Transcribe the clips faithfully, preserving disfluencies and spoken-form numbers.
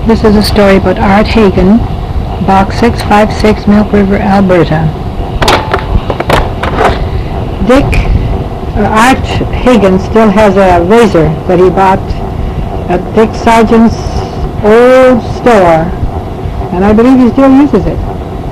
This is a story about Art Hagen, Box six five six, Milk River, Alberta. Dick, uh, Art Hagen still has a razor that he bought at Dick Sargent's old store, and I believe he still uses it.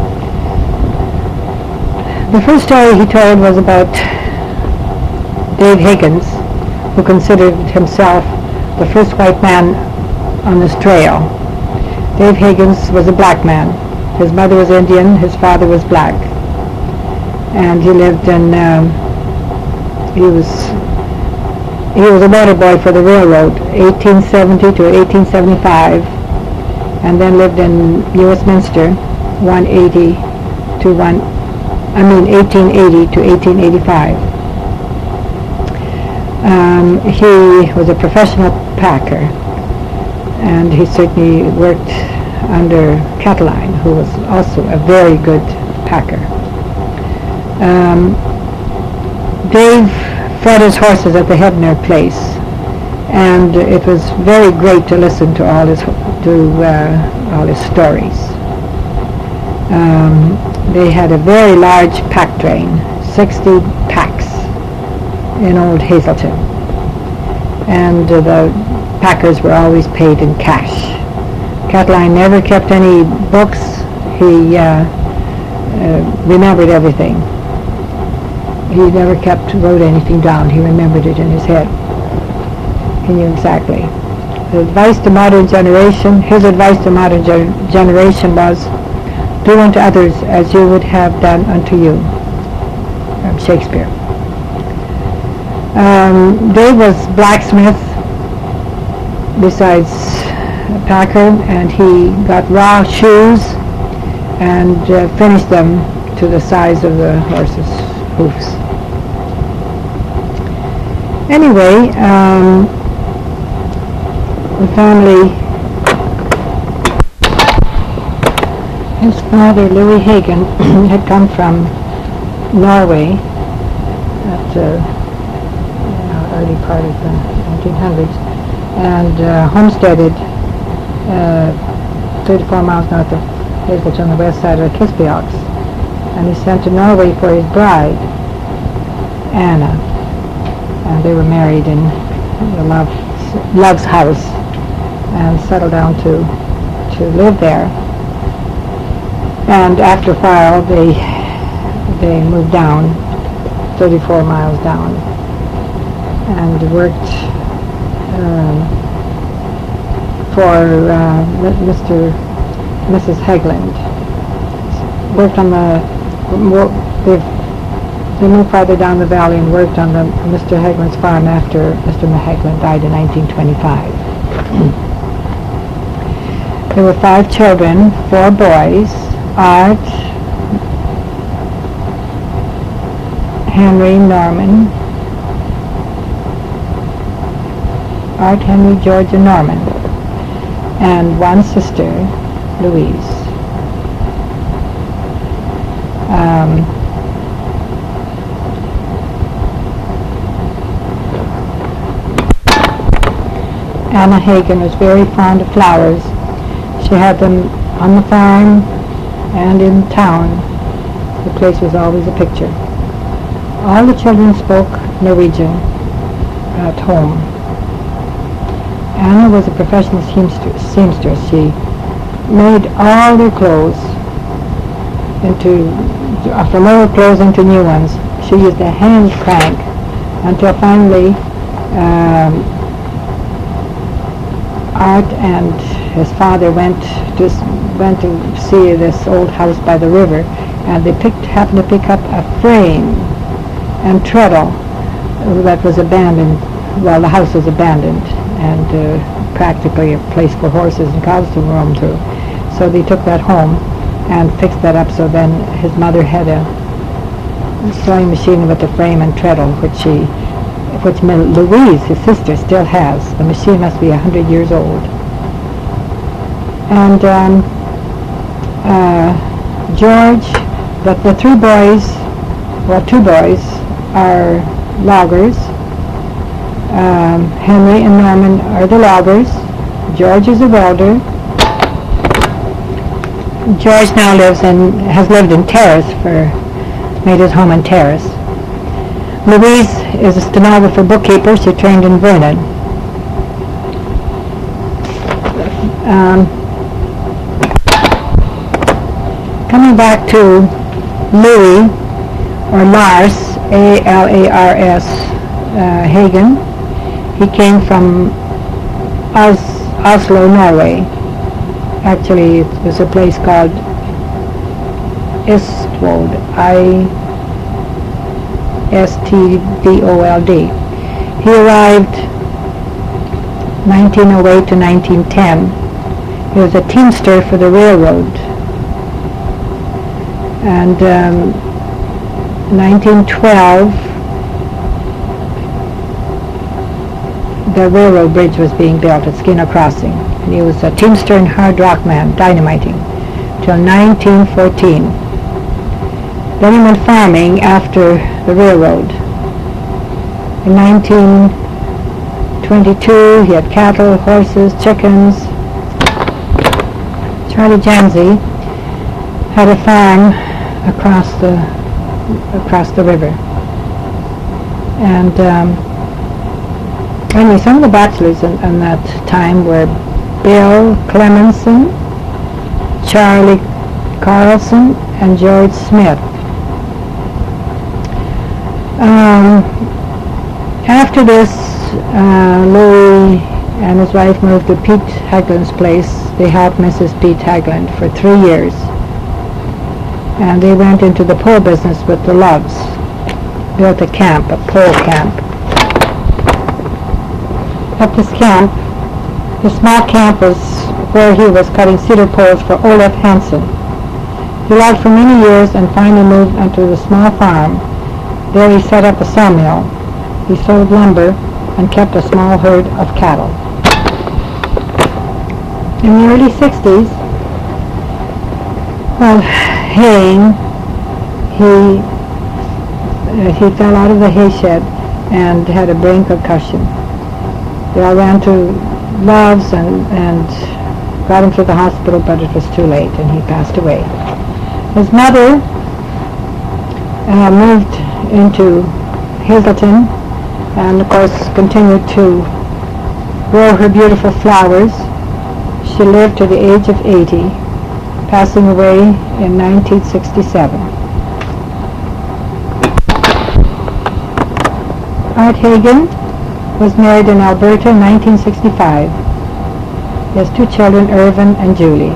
The first story he told was about Dave Higgins, who considered himself the first white man on this trail. Dave Higgins was a black man. His mother was Indian, his father was black. And he lived in, um, he was he was a water boy for the railroad, eighteen seventy to eighteen seventy-five, and then lived in New Westminster, one eighty to one, I mean eighteen eighty to eighteen eighty-five. Um, he was a professional packer, and he certainly worked under Cataline, who was also a very good packer. Um, Dave fed his horses at the Hebner place, and it was very great to listen to all his to uh, all his stories. Um, they had a very large pack train, sixty packs in old Hazelton, and uh, the packers were always paid in cash. Cataline never kept any books. He uh, uh, remembered everything. He never kept, wrote anything down. He remembered it in his head. He knew exactly. The advice to modern generation, his advice to modern ge- generation was, do unto others as you would have done unto you. From Shakespeare. Um, Dave was blacksmith besides packer, and he got raw shoes and uh, finished them to the size of the horse's hoofs. Anyway, um, the family, his father, Louis Hagen, had come from Norway at the uh, early part of the nineteen hundreds, and uh, homesteaded uh, thirty-four miles north of Hazelton on the west side of the Kispioks. And he sent to Norway for his bride, Anna. And they were married in the Love's, Love's house and settled down to, to live there. And after a while, they, they moved down, thirty-four miles down, and worked um, for uh, Mister Missus Hegland. Worked on the, they moved farther down the valley and worked on the Mister Hegland's farm after Mister Hegland died in nineteen twenty-five. There were five children, four boys, Art, Henry, Norman, Art, Henry, George, and Norman, and one sister, Louise. Um, Anna Hagen was very fond of flowers. She had them on the farm and in town. The place was always a picture. All the children spoke Norwegian at home. Anna was a professional seamstress. She made all their clothes into, uh, from old clothes into new ones. She used a hand crank until finally um, Art and his father went to went to see this old house by the river, and they picked happened to pick up a frame and treadle that was abandoned. Well, the house was abandoned and uh, practically a place for horses and cows to roam to. So they took that home and fixed that up. So then his mother had a sewing machine with a frame and treadle, which she, which Louise, his sister, still has. The machine must be a hundred years old. And um, uh, George, the, the three boys, well, two boys are loggers. Um, Henry and Norman are the loggers. George is a welder. George now lives in, has lived in Terrace for, made his home in Terrace. Louise is a stenographer bookkeeper. She trained in Vernon. Um, coming back to Louis, or Lars, A L A R S, uh, Hagen. He came from Os Oslo, Norway. Actually, it was a place called Istvold, I S T V O L D. He arrived nineteen oh eight to nineteen ten. He was a teamster for the railroad. And um, nineteen twelve, the railroad bridge was being built at Skinner Crossing. And he was a teamster and hard rock man, dynamiting, till nineteen fourteen. Then he went farming after the railroad. In nineteen twenty-two, he had cattle, horses, chickens. Charlie Janzi had a farm across the across the river. And um, anyway, some of the bachelors in, in that time were Bill Clemenson, Charlie Carlson, and George Smith. Um, after this, uh, Louis and his wife moved to Pete Haglund's place. They helped Missus Pete Haglund for three years. And they went into the pole business with the Loves. Built a camp, a pole camp. At this camp, the small camp was where he was cutting cedar poles for Olaf Hansen. He logged for many years and finally moved onto the small farm. There he set up a sawmill. He sold lumber and kept a small herd of cattle. In the early sixties, while haying, he, uh, he fell out of the hay shed and had a brain concussion. They all ran to Loves and, and got him to the hospital, but it was too late and he passed away. His mother uh, moved into Hazleton and of course continued to grow her beautiful flowers. She lived to the age of eighty, passing away in nineteen sixty-seven. Art Hagen was married in Alberta in nineteen sixty-five. He has two children, Irvin and Julie.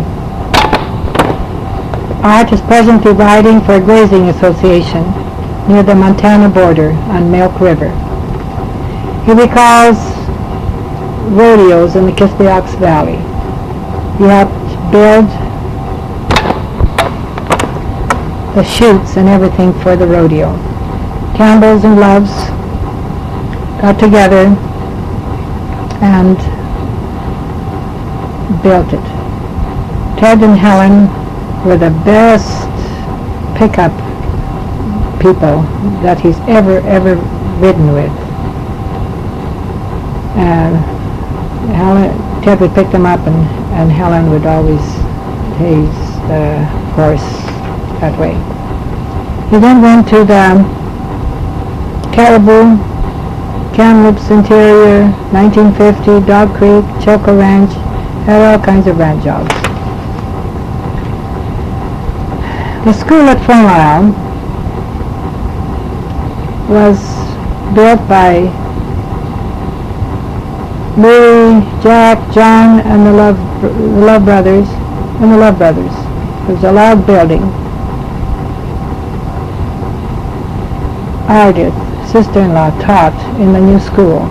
Art is presently riding for a grazing association near the Montana border on Milk River. He recalls rodeos in the Kispiox Valley. He helped build the chutes and everything for the rodeo. Campbells and Loves got together and built it. Ted and Helen were the best pickup people that he's ever, ever ridden with. And Helen, Ted would pick them up and, and Helen would always haze the horse that way. He then went to the Caribou, Kamloops Interior, nineteen fifty, Dog Creek, Choco Ranch, had all kinds of ranch jobs. The school at Four Mile was built by Louis, Jack, John, and the Love, the Love Brothers, and the Love Brothers. It was a large building. Ardith, sister-in-law, taught in the new school.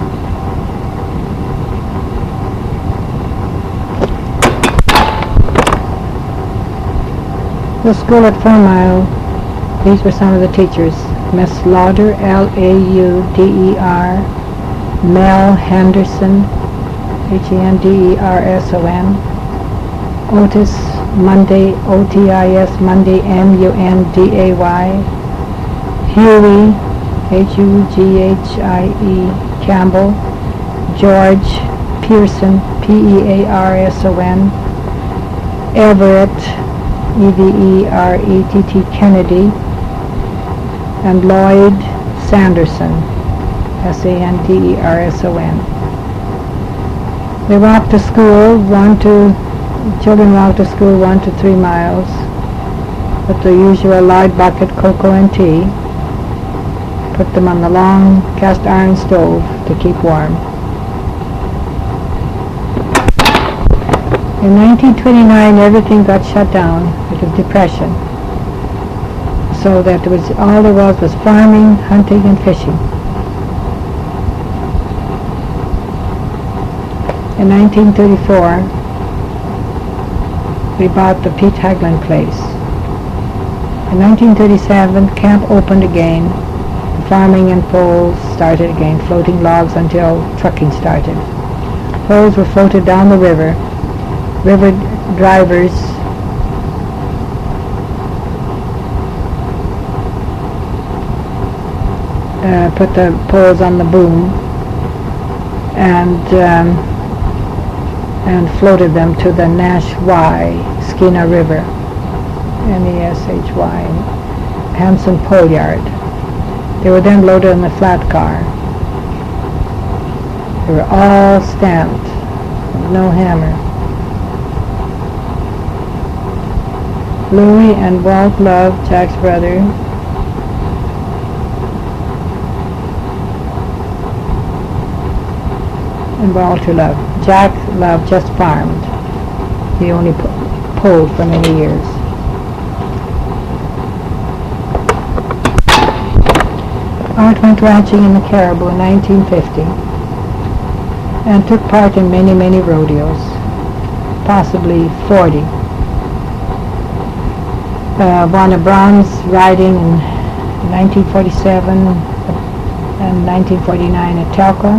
The school at Four Mile, these were some of the teachers. Miss Lauder, L A U D E R, Mel Henderson, H E N D E R S O N, Otis Monday, O T I S Monday, M U N D A Y, Huey, H U G H I E, Campbell, George Pearson, P E A R S O N, Everett, E V E R E T T Kennedy, and Lloyd Sanderson, S A N D E R S O N. They walked to school, one to, children walked to school one to three miles, with the usual lard bucket, cocoa and tea. Put them on the long cast iron stove to keep warm. In nineteen twenty-nine, everything got shut down. It was depression. So that was all there was was farming, hunting, and fishing. In nineteen thirty-four, we bought the Pete Haglund place. In nineteen thirty-seven, camp opened again. The farming and poles started again, floating logs until trucking started. Poles were floated down the river. River drivers uh, put the poles on the boom and um, and floated them to the Nash Y, Skeena River, N E S H Y, Hanson Pole Yard. They were then loaded in the flat car. They were all stamped, no hammer. Louis and Walt Love, Jack's brother, and Walter Love. Jack Love just farmed. He only po- pulled for many years. Art went ranching in the Caribou in nineteen fifty and took part in many, many rodeos, possibly forty. Uh, won a bronze riding in nineteen forty-seven and nineteen forty-nine at Telka.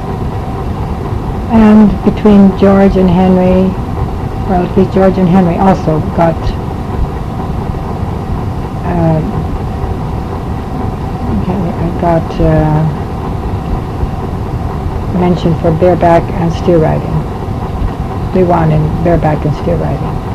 And between George and Henry, well, at least George and Henry also got uh, got uh, mentioned for bareback and steer riding. They won in bareback and steer riding.